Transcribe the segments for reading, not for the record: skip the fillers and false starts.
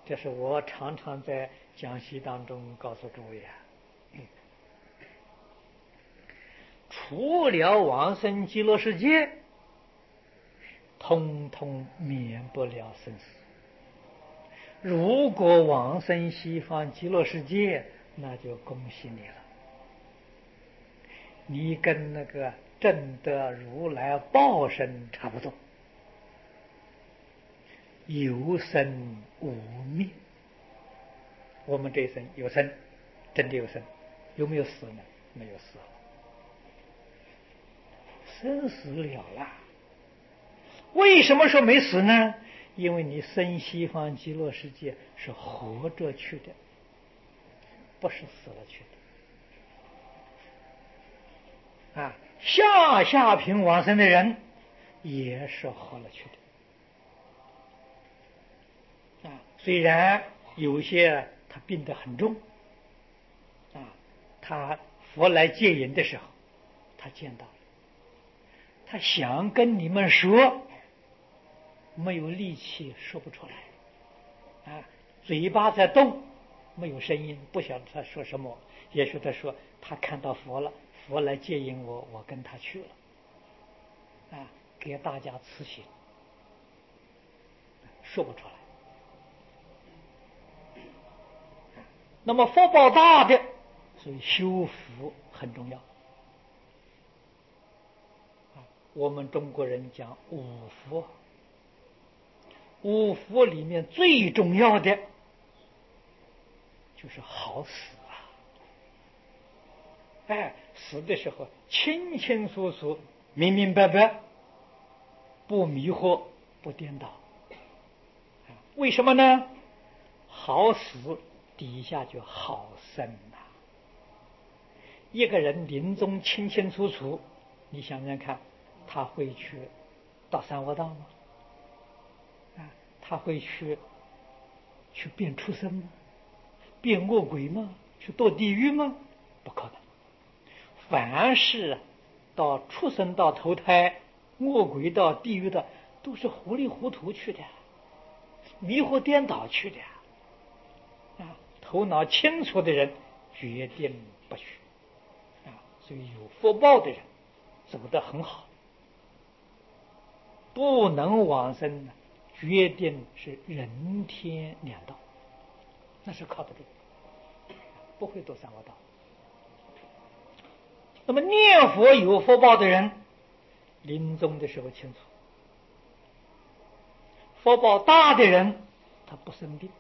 这是我常常在讲习当中告诉诸位啊，除了往生极乐世界，通通免不了生死。如果往生西方极乐世界，那就恭喜你了，你跟那个证得如来报身差不多，有生无灭。我们这一生有生，真的有生，有没有死呢？没有死，生死了了。为什么说没死呢？因为你生西方极乐世界是活着去的，不是死了去的。啊，下品往生的人也是活了去的。啊，虽然有些他病得很重，啊，他佛来接引的时候，他见到了，他想跟你们说，没有力气说不出来，啊，嘴巴在动，没有声音，不晓得他说什么。也许他说他看到佛了，佛来接引我，我跟他去了，啊，给大家慈行，说不出来。那么福报大的，所以修福很重要。我们中国人讲五福，五福里面最重要的就是好死啊！哎，死的时候清清楚楚、明明白白，不迷惑、不颠倒。为什么呢？好死底下就好生呐。一个人临终清清楚楚，你想想看，他会去到三恶道吗？啊，他会去变畜生吗？变恶鬼吗？去堕地狱吗？不可能。凡是到畜生道投胎、恶鬼道、地狱的，都是糊里糊涂去的，迷惑颠倒去的。啊，头脑清楚的人决定不去。啊，所以有福报的人走得很好。不能往生呢，决定是人天两道，那是靠得住，不会堕三恶道。那么念佛有福报的人，临终的时候清楚；福报大的人，他不生病，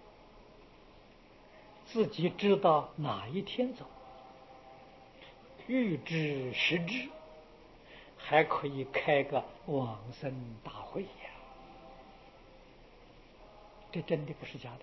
自己知道哪一天走，预知时至，还可以开个往生大会呀！这真的不是假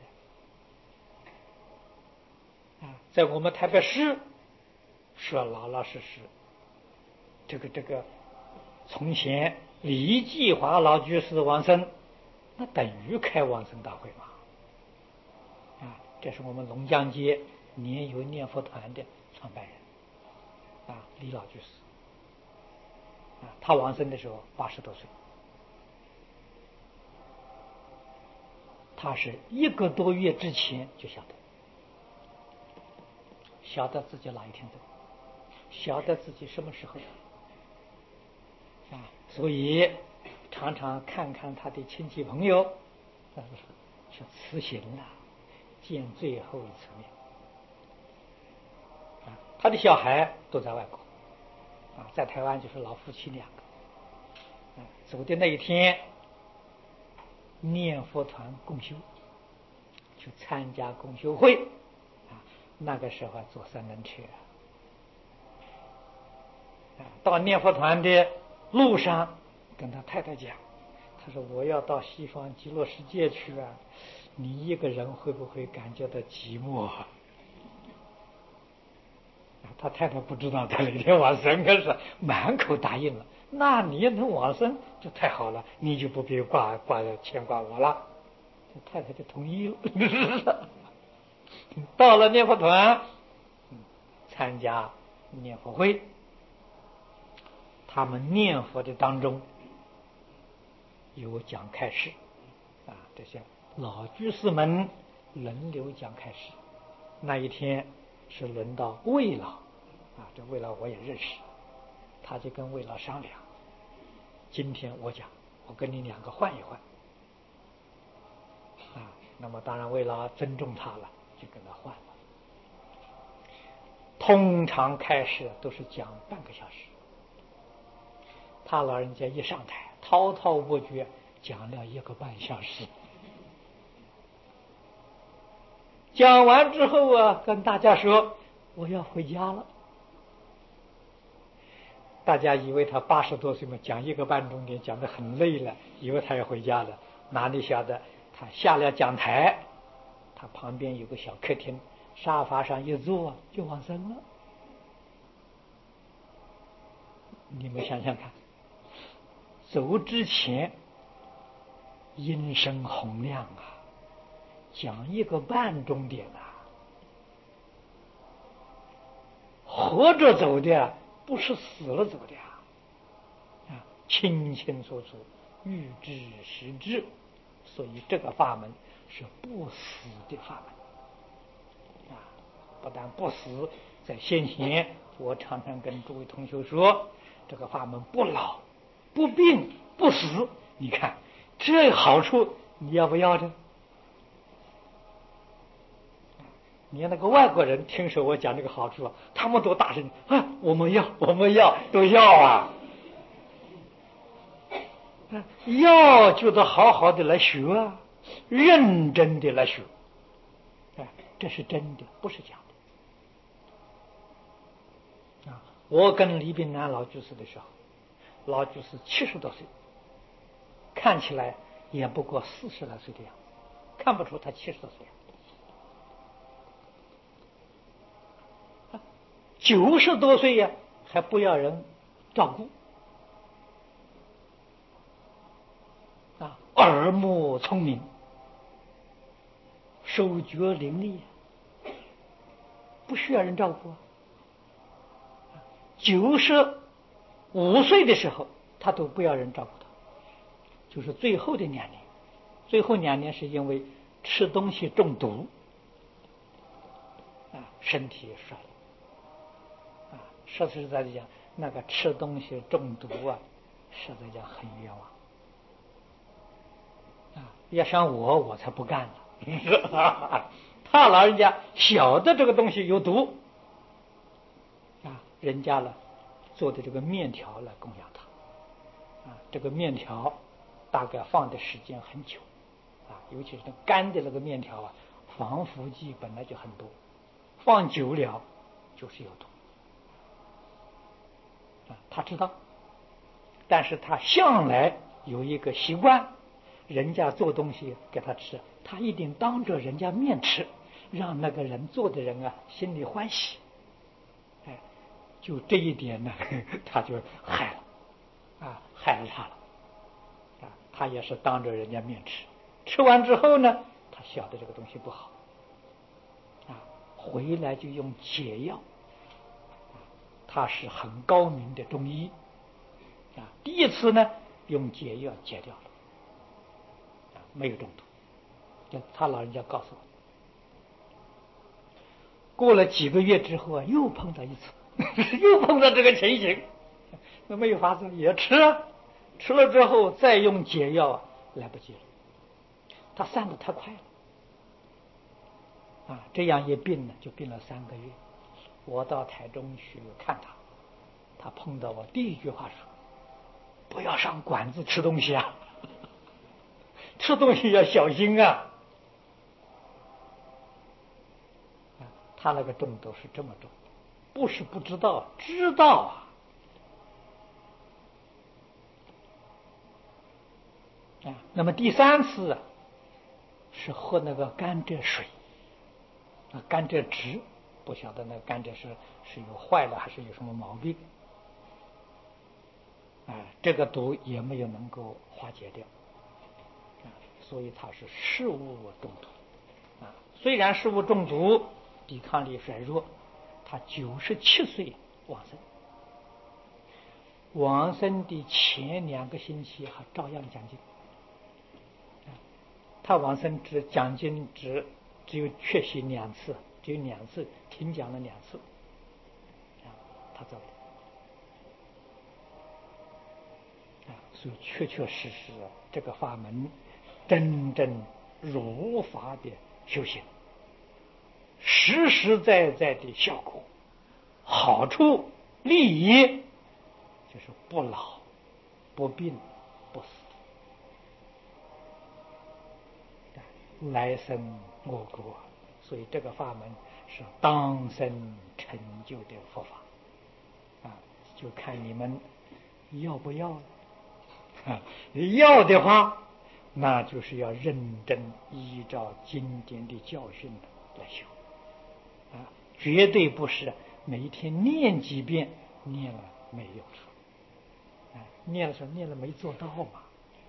的啊！在我们台北市说老老实实，这个从前李继华老居士往生，那等于开往生大会嘛！啊，这是我们龙江街年有念佛团的创办人啊，李老居士啊，他往生的时候80多岁，他是1个多月之前就晓得自己哪一天走，晓得自己什么时候啊，所以常常看看他的亲戚朋友，是辞行了，见最后一次面啊。他的小孩都在外国啊，在台湾就是老夫妻2个啊。走的那一天，念佛团共修，去参加共修会啊。那个时候坐3轮车啊，到念佛团的路上，跟他太太讲，他说我要到西方极乐世界去啊，你一个人会不会感觉到寂寞啊？他太太不知道他那天往生，可是满口答应了。那你也能往生就太好了，你就不必牵挂我了。太太就同意了。到了念佛团，参加念佛会，他们念佛的当中有讲开示啊，这些老居士们轮流讲开示。那一天是轮到魏老这魏老我也认识，他就跟魏老商量，今天我讲，我跟你两个换一换那么当然魏老尊重他了，就跟他换了。通常开示都是讲半个小时，他老人家一上台滔滔不绝讲了1个半小时，讲完之后跟大家说我要回家了。大家以为他80多岁嘛，讲1个半钟点讲得很累了，以为他要回家了，哪里晓得他下了讲台，他旁边有个小客厅，沙发上一坐就往生了。你们想想看，走之前音声洪亮讲1个半钟点活着走的不是死了走的清清楚楚，预知实知。所以这个法门是不死的法门不但不死，在先前我常常跟诸位同学说，这个法门不老不病不死。你看这好处你要不要的？你看那个外国人听说我讲这个好处他们都大声我们要都要要就得好好的来学认真的来学这是真的，不是假的我跟李炳南老居士的时候，老居士70多岁，看起来也不过40来岁的样子，看不出他70多岁90多岁还不要人照顾耳目聪明，手脚伶俐不需要人照顾95岁的时候他都不要人照顾他，就是最后的2年。最后2年是因为吃东西中毒身体衰老说实在的讲，那个吃东西中毒实在讲很冤枉要像我才不干了他老人家晓得这个东西有毒人家做的这个面条来供养他这个面条大概放的时间很久尤其是那干的那个面条防腐剂本来就很多，放久了就是有毒他知道，但是他向来有一个习惯，人家做东西给他吃，他一定当着人家面吃，让那个人做的人心里欢喜就这一点呢他就害了害了他了他也是当着人家面吃，吃完之后呢他晓得这个东西不好回来就用解药他是很高明的中医第一次呢用解药解掉了没有中毒。他老人家告诉我，过了几个月之后又碰到一次又碰到这个情形，那没有法子也吃吃了之后再用解药来不及了，他散得太快了这样一病呢就病了3个月。我到台中去看他，他碰到我第一句话说，不要上馆子吃东西吃东西要小心他那个中毒是这么重，不是不知道，知道那么第3次是喝那个甘蔗水甘蔗汁，不晓得那个甘蔗是有坏了还是有什么毛病这个毒也没有能够化解掉所以他是食物中毒虽然食物中毒抵抗力衰弱，他97岁往生，往生的前2个星期还照样讲经他往生讲经只只有缺席2次，只有2次听讲了2次，他走的。所以确确实实这个法门真正如法的修行，实实在在的效果、好处、利益，就是不老、不病、不死。来生我国，所以这个法门是当生成就的佛法就看你们要不要了。要的话，那就是要认真依照经典的教训来修绝对不是每一天念几遍，念了没有处念了没做到嘛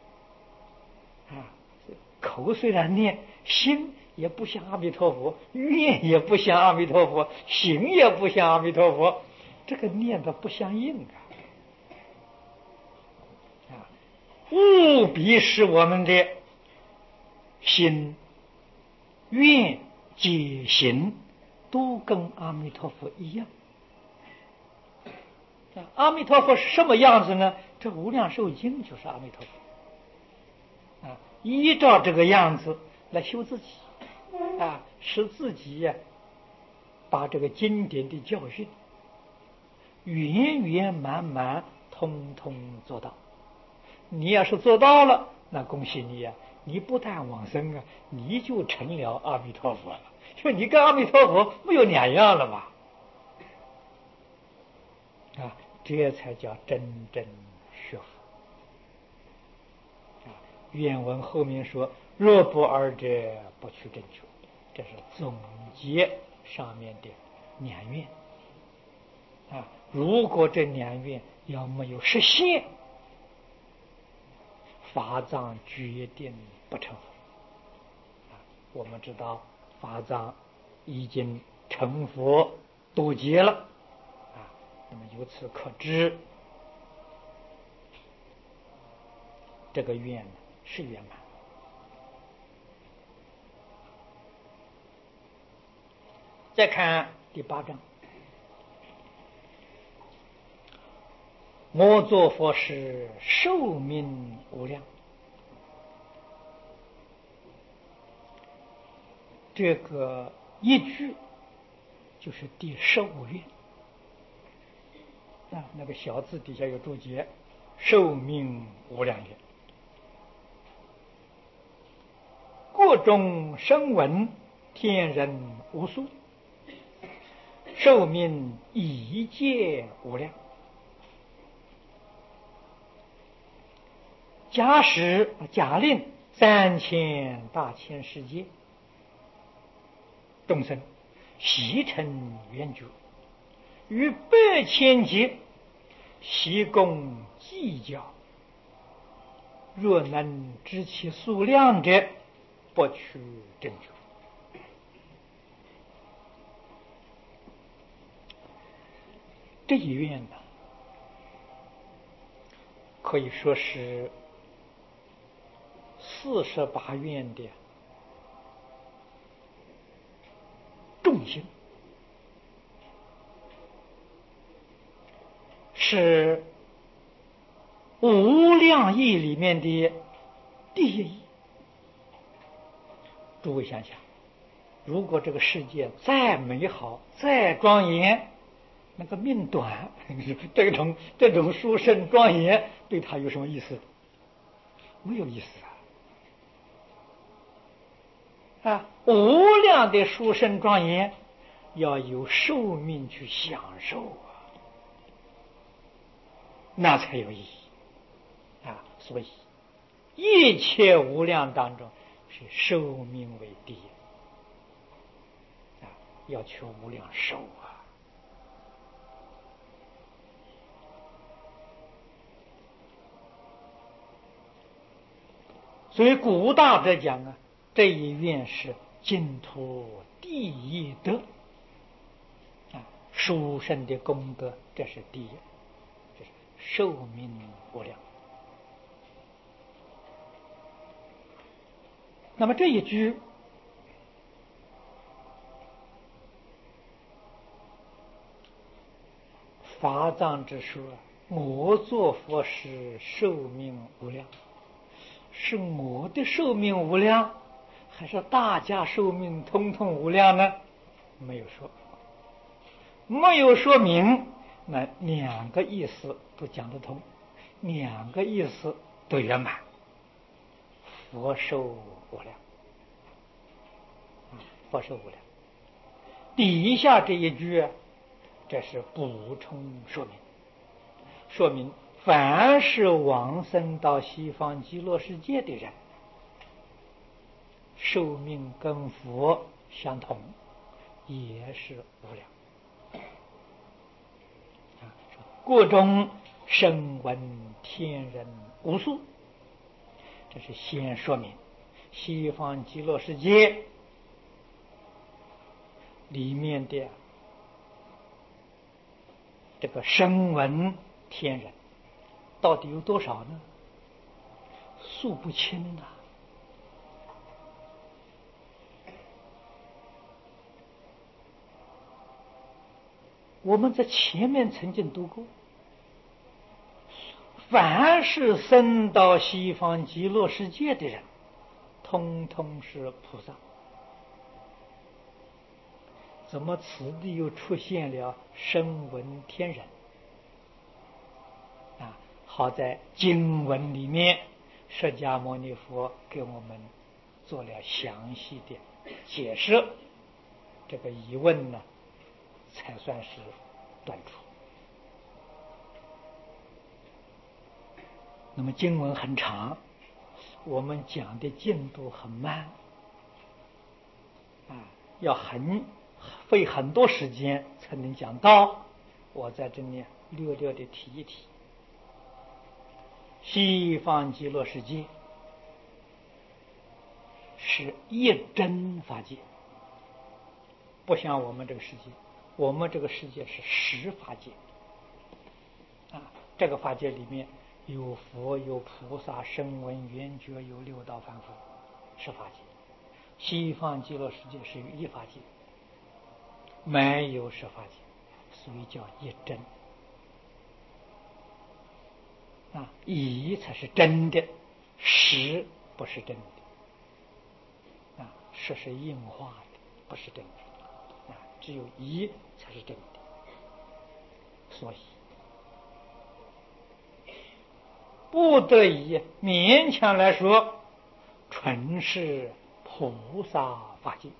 口虽然念，心也不像阿弥陀佛，愿也不像阿弥陀佛，行也不像阿弥陀佛，这个念的不相应务必使我们的心、愿、解、行都跟阿弥陀佛一样。阿弥陀佛是什么样子呢？这无量寿经就是阿弥陀佛依照这个样子来修自己使自己把这个经典的教训圆圆满满通通做到。你要是做到了，那恭喜你你不但往生你就成了阿弥陀佛了，就你跟阿弥陀佛没有2样了吧这才叫真正学佛愿文后面说，若不二者，不取正觉，这是总结上面的2愿如果这2愿要没有实现，法藏决定不成佛我们知道法藏已经成佛多劫了那么由此可知，这个愿是圆满。再看第8章，我作佛时，寿命无量。这个一句就是第15愿那个小字底下有注解，寿命无量愿。国中声闻，天人无数，寿命一界无量。假使假令3000大千世界众生悉成圆觉，于8千劫悉共计较，若能知其数量者，不取正觉。这一愿呢，可以说是48愿的重心，是无量义里面的第一义。诸位想想，如果这个世界再美好再庄严，那个命短，这种殊胜庄严对他有什么意思？没有意思无量的殊胜庄严要有寿命去享受那才有意义所以一切无量当中是寿命为第一要求无量寿所以古大德讲这一愿是净土第一德殊胜的功德，这是第一，就是寿命无量。那么这一句藏之说，我做佛时寿命无量，是我的寿命无量，还是大家寿命通通无量呢？没有说，没有说明，那两个意思都讲得通，两个意思都圆满，佛寿无量，佛寿无量。底下这一句，这是补充说明，说明凡是往生到西方极乐世界的人，寿命跟佛相同，也是无量。国中声闻天人无数，这是先说明西方极乐世界里面的这个声闻天人到底有多少呢？数不清的。我们在前面曾经读过，凡是生到西方极乐世界的人，通通是菩萨。怎么此地又出现了声闻天人？好在经文里面，释迦牟尼佛给我们做了详细的解释，这个疑问呢，才算是断除。那么经文很长，我们讲的进度很慢，要费很多时间才能讲到。我在这里略略的提一提。西方极乐世界是一真法界，不像我们这个世界，我们这个世界是十法界。这个法界里面有佛有菩萨声闻缘觉，有六道凡夫，十法界。西方极乐世界是一法界，没有十法界，所以叫一真。一才是真的，十不是真的。十是应化的，不是真的。只有一才是真的。所以不得已勉强来说，纯是菩萨法界，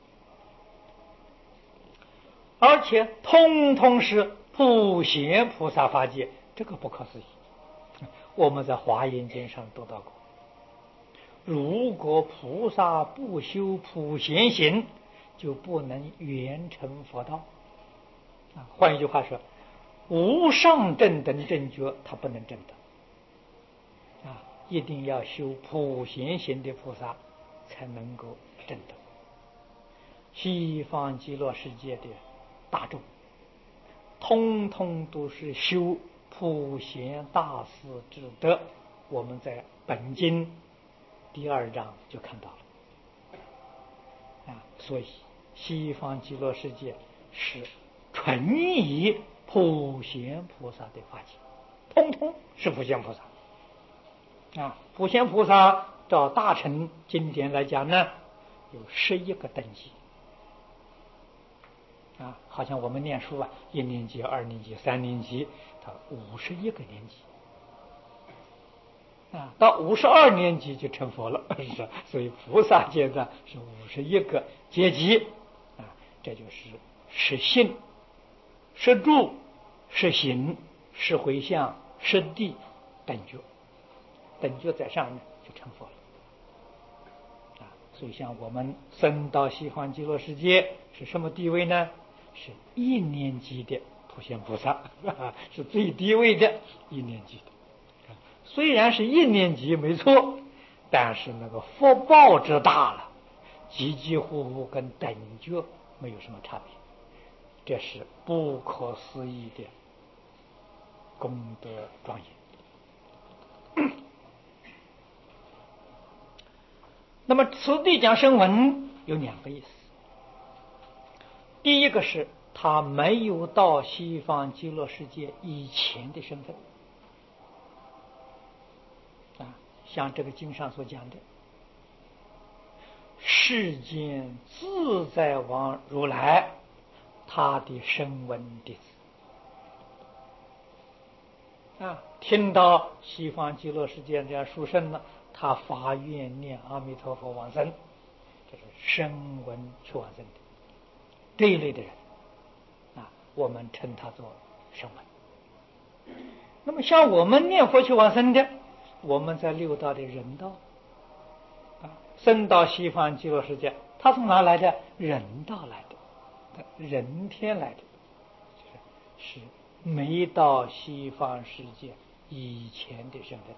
而且通通是普贤菩萨法界，这个不可思议。我们在华严经上读到过，如果菩萨不修普贤行，就不能圆成佛道。换一句话说，无上正等正觉他不能证得。一定要修普贤行的菩萨才能够证得。西方极乐世界的大众，通通都是修普贤大士之德，我们在本经第2章就看到了。所以西方极乐世界是纯以普贤菩萨的法界，通通是普贤菩萨。普贤菩萨照大乘经典来讲呢，有11个等级。好像我们念书1年级、2年级、3年级，它51个年级。到52年级就成佛了，是。所以菩萨界呢是51个阶级。这就是十信、十住、十行、十回向、十地等觉。等觉在上面就成佛了。所以像我们升到西方极乐世界是什么地位呢？是1年级的普贤菩萨，是最低位的1年级的。虽然是1年级没错，但是那个福报之大了，几乎跟等觉没有什么差别。这是不可思议的功德庄严。那么此地讲声闻有2个意思。第一个是他没有到西方极乐世界以前的身份啊，像这个经上所讲的，世间自在王如来，他的声闻弟子啊，听到西方极乐世界这样殊胜了，他发愿念阿弥陀佛往生，这是声闻去往生的这一类的人啊，我们称他做声闻。那么像我们念佛去往生的，我们在六道的人道啊，生到西方极乐世界，他从哪来的？人道来的，人天来的，是没到西方世界以前的身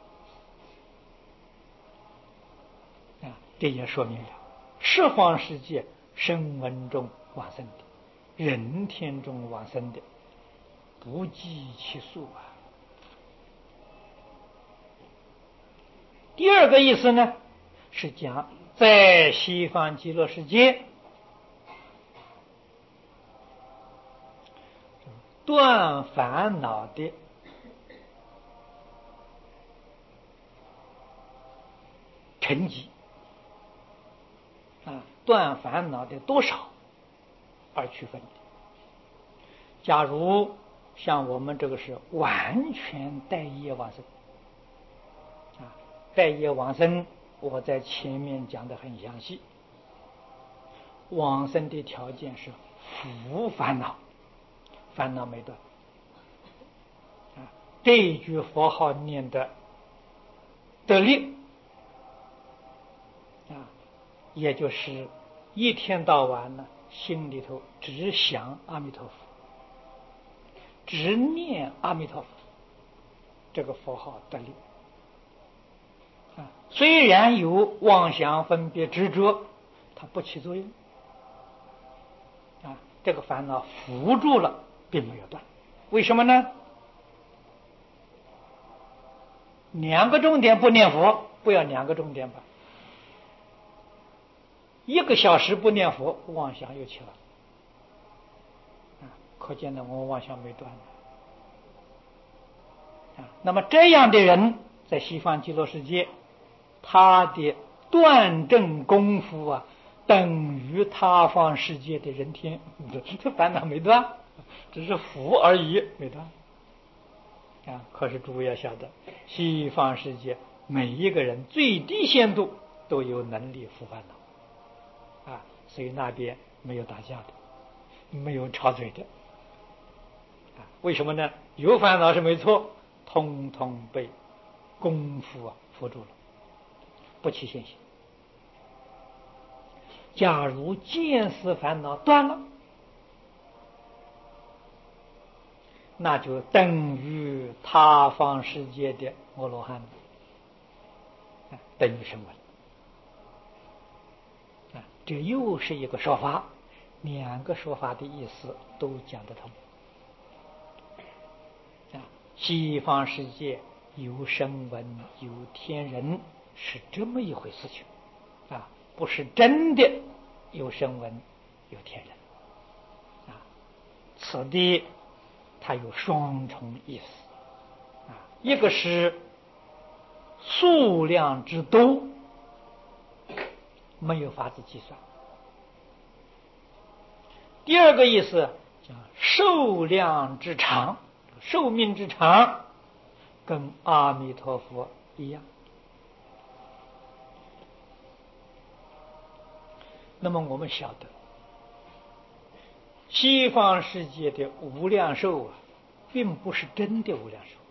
份啊，这也说明了十方世界声闻中往生的，人天中往生的，不计其数啊。第二个意思呢，是讲在西方极乐世界断烦恼的成绩啊，断烦恼的多少而区分的。假如像我们这个是完全带业往生啊，带业往生，我在前面讲的很详细。往生的条件是福烦恼，烦恼没断啊，这一句佛号念的得力啊，也就是一天到晚呢，心里头只想阿弥陀佛，只念阿弥陀佛，这个佛号得力啊。虽然有妄想分别执着，它不起作用啊，这个烦恼扶住了，并没有断。为什么呢？两个钟点不念佛，不要两个钟点吧，1个小时不念佛，妄想又起了啊，可见呢，我妄想没断啊。那么这样的人在西方极乐世界，他的断正功夫啊，等于他方世界的人天，这烦恼没断，只是福而已，没断啊。可是诸位要晓得，西方世界每一个人最低限度都有能力服烦恼啊，所以那边没有打架的，没有吵嘴的啊。为什么呢？有烦恼是没错，通通被功夫啊扶住了，不起现行。假如见思烦恼断了，那就等于他方世界的阿罗汉，等于声闻啊。这又是一个说法，两个说法的意思都讲得通啊。西方世界有声闻有天人，是这么一回事情啊，不是真的有声闻有天人啊。此地它有双重意思啊，一个是数量之多，没有法子计算；第二个意思叫寿量之长，寿命之长，跟阿弥陀佛一样。那么我们晓得，西方世界的无量寿啊，并不是真的无量寿，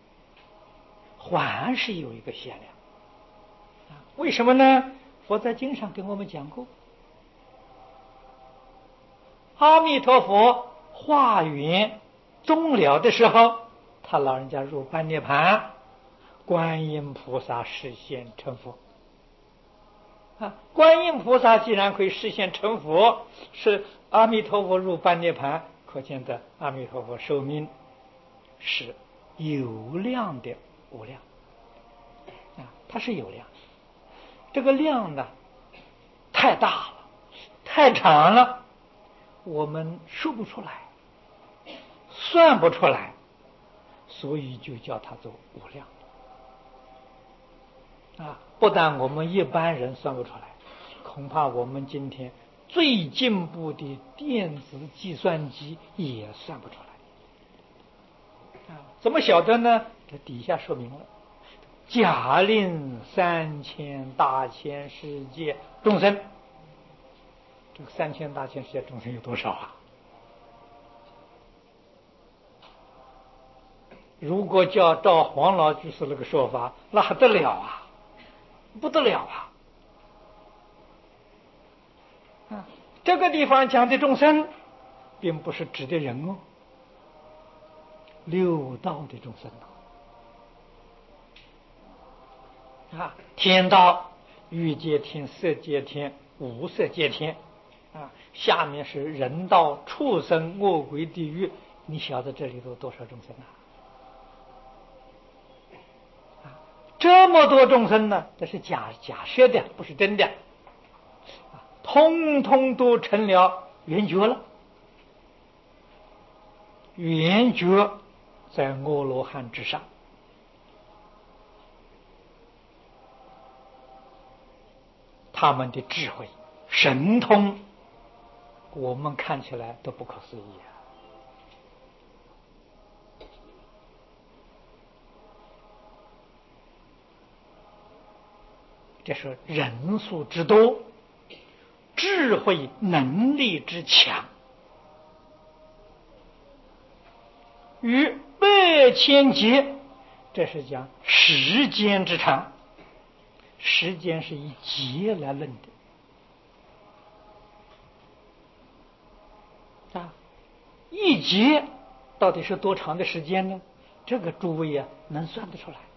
还是有一个限量啊。为什么呢？佛在经上跟我们讲过，阿弥陀佛化缘终了的时候，他老人家入般涅盘，观音菩萨实现成佛啊。观音菩萨既然可以实现成佛，是阿弥陀佛入般涅盘，可见的阿弥陀佛寿命是有量的无量啊，它是有量。这个量呢，太大了，太长了，我们说不出来算不出来，所以就叫它做无量。不但我们一般人算不出来，恐怕我们今天最进步的电子计算机也算不出来。怎么晓得呢？这底下说明了：假令3000大千世界众生。这个3000大千世界众生有多少啊？如果照黄老居士那个说法，那还得了啊，不得了啊！这个地方讲的众生，并不是指的人哦，六道的众生天道、欲界天、色界天、无色界天下面是人道、畜生、恶鬼、地狱，你晓得这里头多少众生这么多众生呢，这是假设的，不是真的通通都成了圆觉了。圆觉在阿罗汉之上，他们的智慧神通，我们看起来都不可思议这是人数之多，智慧能力之强，与8000劫，这是讲时间之长，时间是以劫来论的一劫到底是多长的时间呢？这个诸位能算得出来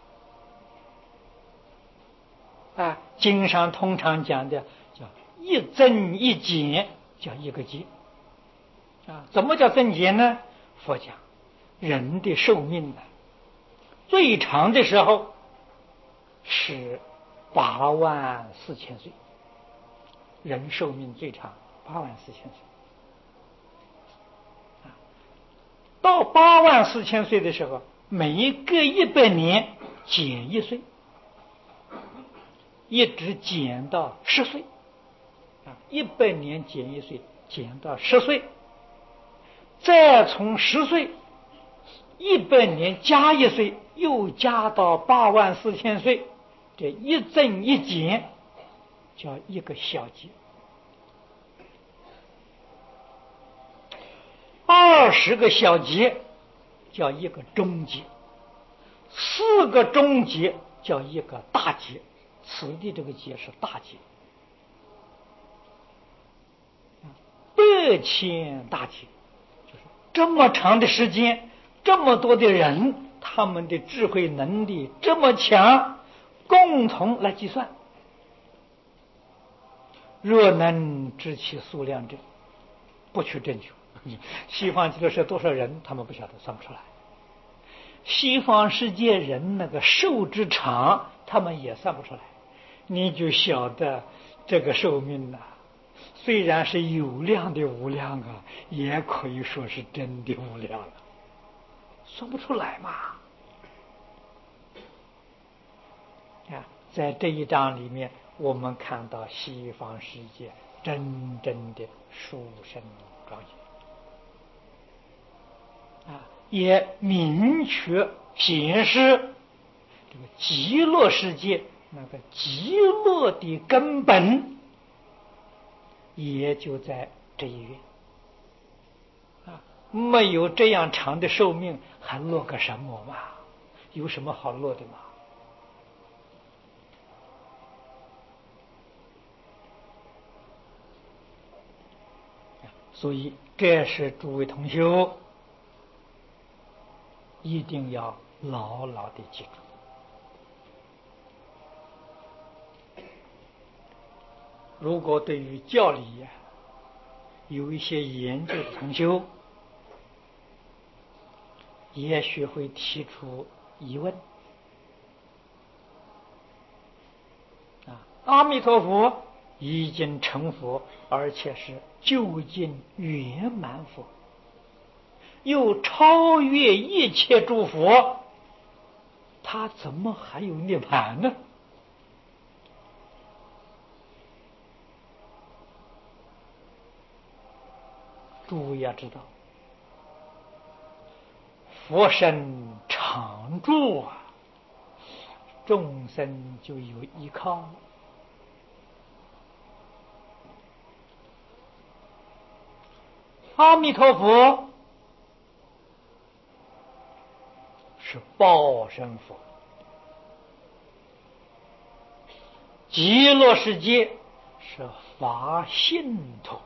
经上通常讲的叫一增一减，叫一个劫怎么叫增减呢？佛讲人的寿命最长的时候是84000岁，人寿命最长84000岁。到84000岁的时候，每隔100年减1岁，一直减到10岁100年减1岁，减到10岁，再从10岁100年加1岁，又加到84000岁，这一增一减叫一个小节，20个小节叫一个中节，4个中节叫一个大节，此地这个节是大节，8000大节，就是这么长的时间，这么多的人，他们的智慧能力这么强，共同来计算，若能知其数量者，不取正觉。西方极乐世界多少人，他们不晓得，算不出来。西方世界人那个寿之长，他们也算不出来。你就晓得这个寿命虽然是有量的无量也可以说是真的无量了，算不出来嘛。在这一章里面，我们看到西方世界真正的殊胜庄严也明确显示这个极乐世界那个极乐的根本也就在这一愿没有这样长的寿命，还乐个什么嘛？有什么好乐的嘛？所以这是诸位同修一定要牢牢的记住。如果对于教理有一些研究的同修，也许会提出疑问阿弥陀佛已经成佛，而且是究竟圆满佛， 又超越一切诸佛，他怎么还有涅槃呢？诸位要知道，佛身常住啊，众生就有依靠。阿弥陀佛是报身佛，极乐世界是法性土。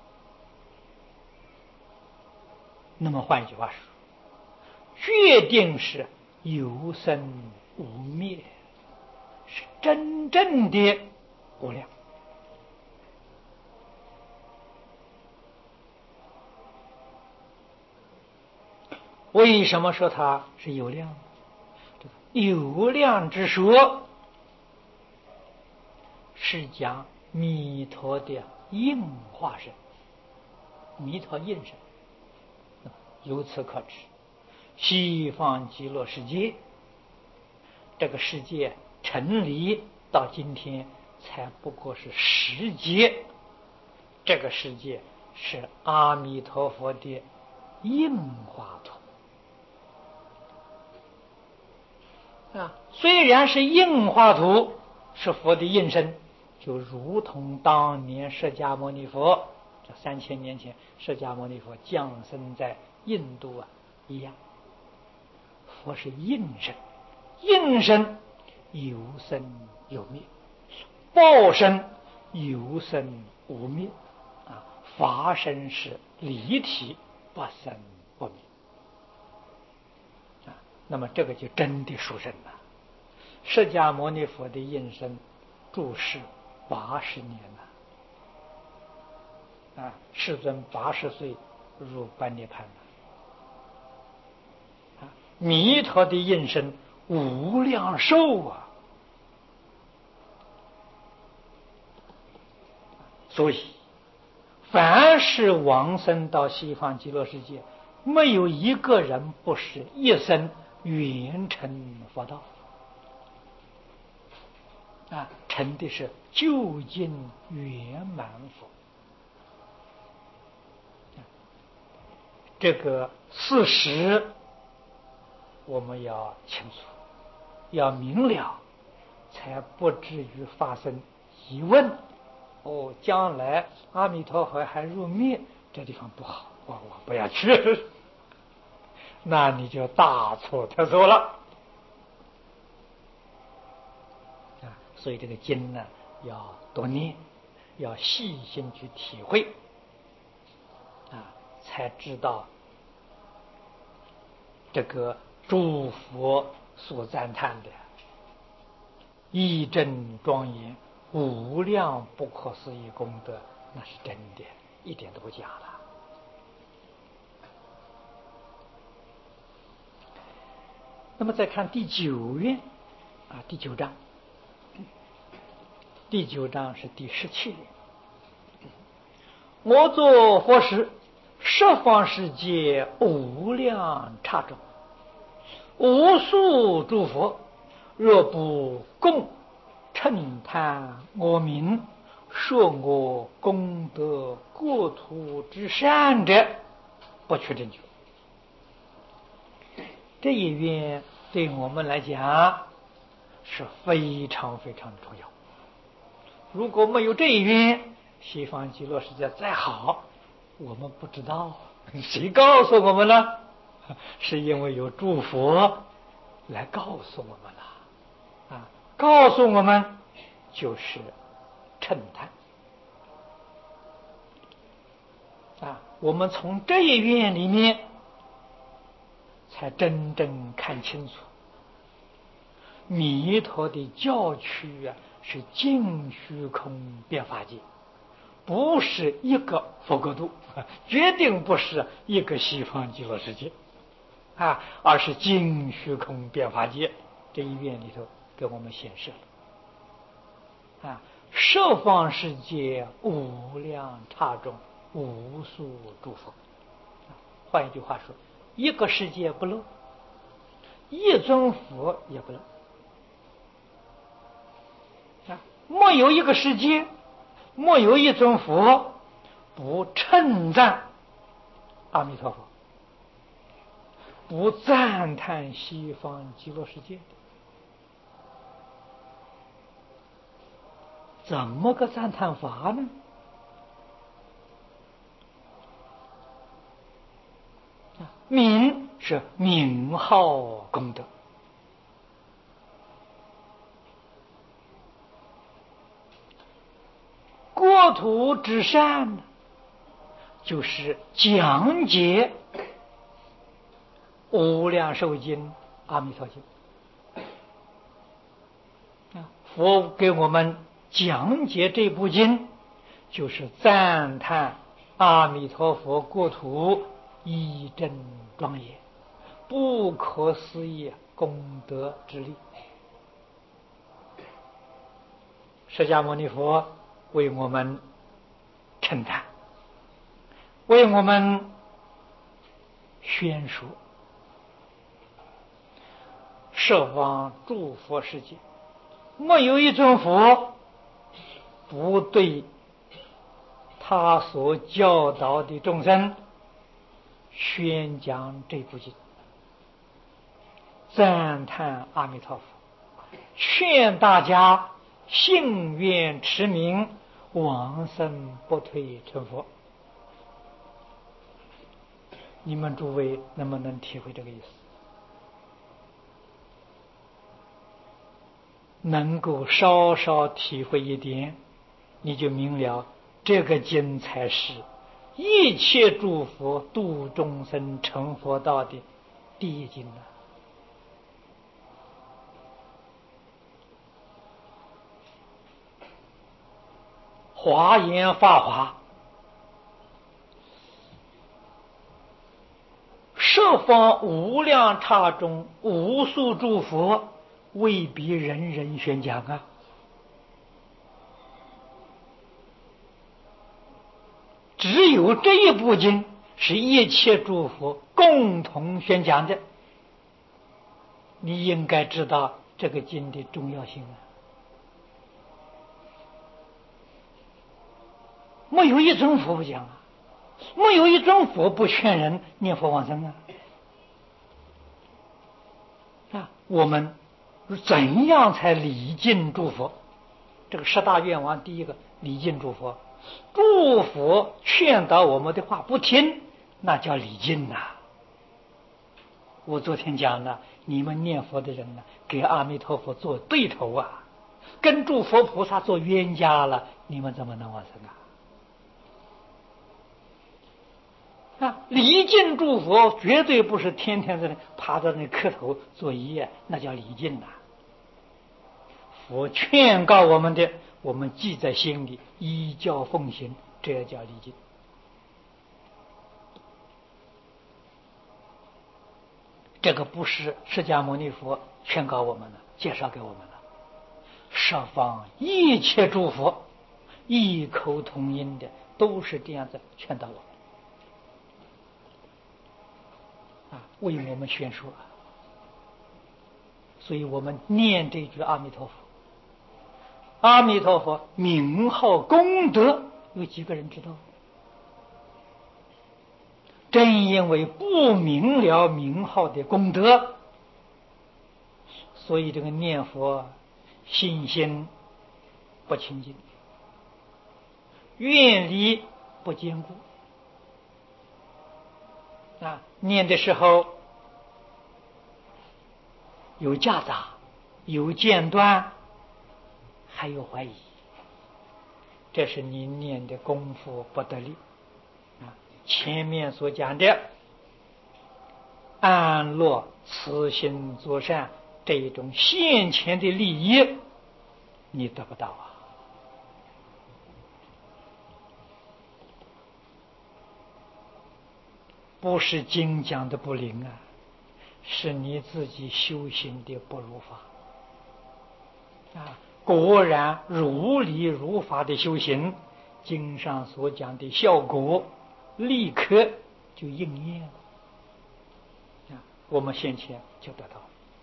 那么换一句话说，决定是有生无灭，是真正的无量。为什么说它是有量？有量之说是讲弥陀的应化身，弥陀应身。由此可知，西方极乐世界这个世界成立到今天才不过是10劫，这个世界是阿弥陀佛的应化土啊。虽然是应化土，是佛的应身，就如同当年释迦牟尼佛，这3000年前释迦牟尼佛降生在印度一样，佛是应身，应身有生有灭，报身有生无灭啊，法身是离体，不生不灭啊。那么这个就真的殊胜了。释迦牟尼佛的应身住世80年了啊，世尊80岁入般涅槃了。弥陀的应身无量寿啊，所以凡是往生到西方极乐世界，没有一个人不是一生圆成佛道啊，成的是究竟圆满佛。这个事实我们要清楚，要明了，才不至于发生疑问。哦，将来阿弥陀佛还入灭，这地方不好，我不要去，那你就大错特错了啊！所以这个经呢，要多念，要细心去体会啊，才知道这个诸佛所赞叹的义正庄严、无量不可思议功德，那是真的，一点都不假了。那么再看第9愿啊，第9章，第9章是第17愿。我作佛时，十方世界无量刹中，无数诸佛，若不共称叹我名，说我功德国土之善者，不取正觉。这一愿对我们来讲是非常非常重要。如果没有这一愿，西方极乐世界再好，我们不知道，谁告诉我们呢？是因为有诸佛来告诉我们了啊！告诉我们就是称叹啊！我们从这一愿里面才真正看清楚，弥陀的教区啊，是尽虚空遍法界，不是一个佛国度，决定不是一个西方极乐世界啊，而是尽虚空遍法界。这一愿里头给我们显示了啊，十方世界无量刹中，无数诸佛。换一句话说， 一个世界不漏，一尊佛也不漏啊！没有一个世界，没有一尊佛不称赞阿弥陀佛，不赞叹西方极乐世界，怎么个赞叹法呢？名是名号功德，国土之善就是讲解无量寿经阿弥陀经。佛给我们讲解这部经，就是赞叹阿弥陀佛国土一真庄严，不可思议功德之力。释迦牟尼佛为我们称赞，为我们宣说，十方诸佛世界没有一尊佛不对他所教导的众生宣讲这部经，赞叹阿弥陀佛，劝大家信愿持名，往生不退成佛。你们诸位能不能体会这个意思？能够稍稍体会一点，你就明了这个经才是一切诸佛度众生成佛道的第一经了。华严法华，十方无量刹中无数诸佛，未必人人宣讲啊。只有这一部经是一切诸佛共同宣讲的，你应该知道这个经的重要性啊。没有一尊佛不讲啊，没有一尊佛不劝人念佛往生啊！我们怎样才礼敬诸佛？这个十大愿王第一个礼敬诸佛，诸佛劝导我们的话不听，那叫礼敬呐。我昨天讲了，你们念佛的人呢，给阿弥陀佛做对头啊，跟诸佛菩萨做冤家了，你们怎么能往生啊？礼敬诸佛绝对不是天天在那趴在那磕头作揖，那叫礼敬呐。佛劝告我们的，我们记在心里，依教奉行，这叫礼敬。这个不是释迦牟尼佛劝告我们的，介绍给我们了。十方一切诸佛异口同音的，都是这样子劝导我们。为我们宣说，所以我们念这句阿弥陀佛。阿弥陀佛名号功德，有几个人知道？正因为不明了名号的功德，所以这个念佛信心不清净，愿力不坚固。念的时候有夹杂，有间断，还有怀疑，这是你念的功夫不得力前面所讲的安乐慈心作善这一种现前的利益，你得不到啊。不是经讲的不灵啊，是你自己修行的不如法果然如理如法的修行，经上所讲的效果立刻就应验了我们先前就得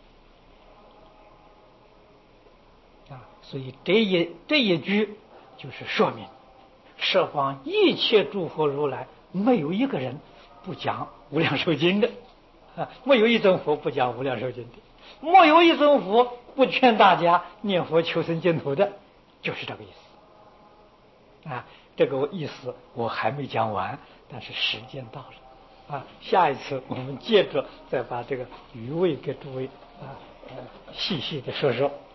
到啊。所以这一句就是说明，十方一切诸佛如来没有一个人不讲无量寿经的啊，没有一尊佛不讲无量寿经的，没有一尊佛不劝大家念佛求生净土的，就是这个意思啊。这个意思我还没讲完，但是时间到了啊，下一次我们接着再把这个余味给诸位细细的说说。